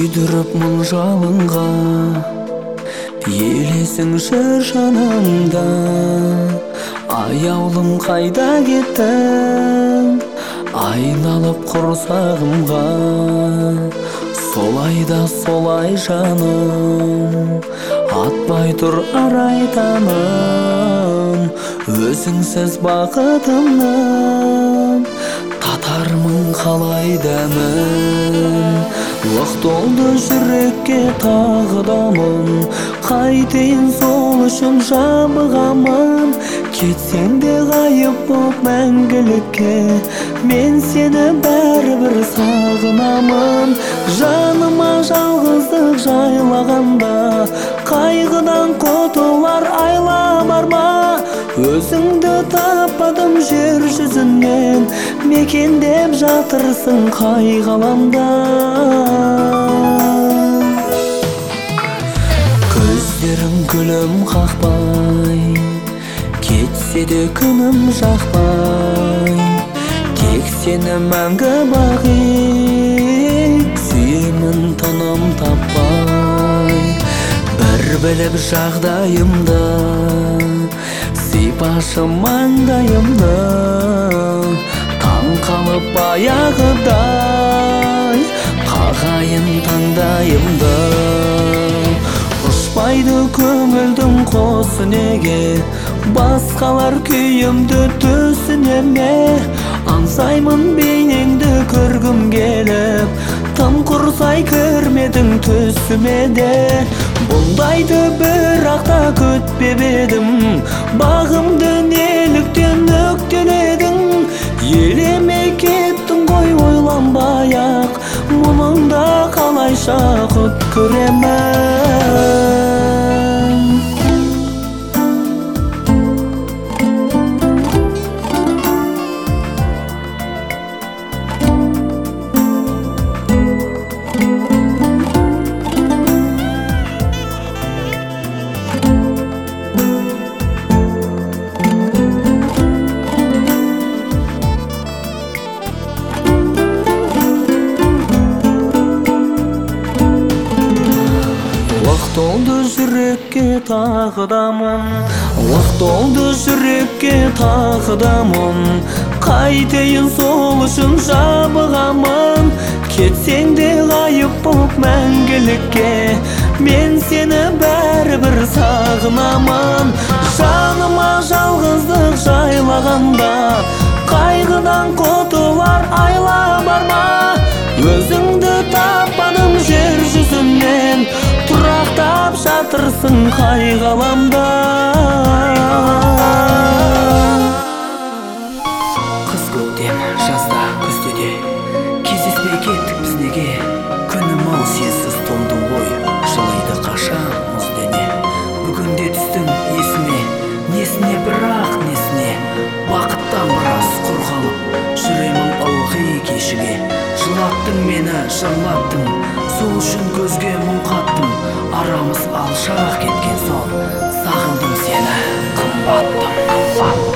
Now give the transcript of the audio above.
күйдіріп мұң жалынға, елесің жыр жанымда. Аяулым қайда кеттің, айналып құрсағымға. Солай да солай жаным, атпай тұр арайтаным. Өзіңсіз бақытымнан татармын қалай дәмін. Оқ толды жүрекке тағы да мұң, қайтейін сол үшін жабығамын. Кетсең де ғайып боп мәңгілікке, мен сені бәрібір сағынамын. Жаныма жалғыздық жайлағанда, қайғыдан құтылар айла бар ма? Өзіңді таппадым жер жүзінен, мекендеп жатырсың қай ғаламда. Көздерің күлім қақпай, кетсе де күнім жақпай. Тек сені мәңгі бақи, сүйемін тыным таппай. Бір біліп жағдайымды, сипашы маңдайымды. Таң қалып баяғыдай, қағайын таңдайымды. Ұшпайды көңілдің қосы неге, басқалар күйімді түсіне ме? Аңсаймын бейнеңді көргім келіп, тым құрсай кірмедің түсіме де. Бұндайды бірақ та күтпеп едім, бағымды неліктен өктеледің? Елемей кеттің ғой ойланбай-ақ, мұныңда қалайша құт көремін. Уақыт олды жүрекке тағы да мұң, уақыт олды жүрекке тағы да мұң. Қайтейін сол үшін жабығамын. Кетсең де ғайып боп мәңгілікке, мен сені бәрібір сағынамын. Жаныма жалғыздық жайлағанда, қайғыдан құтылар айла бар ма? Өзіңді таппадым жер жүзінен, тұрақтап жатырсың қай ғаламда. Қыс көктем, жазда күзде, кездеспей кеттік біз неге? Күнім ал сенсіз толды ғой, жылайды қашан мұз дене. Бүгінде түстің есіме, несіне бірақ несіне? Бақыттан біраз құр қалып, жүремін ылғи кешіге. Жылаттың мені, жырлаттың, сол үшін көзге мұң қаттым. Арамыз алшақ кеткен соң, сағындым сені, қымбаттым.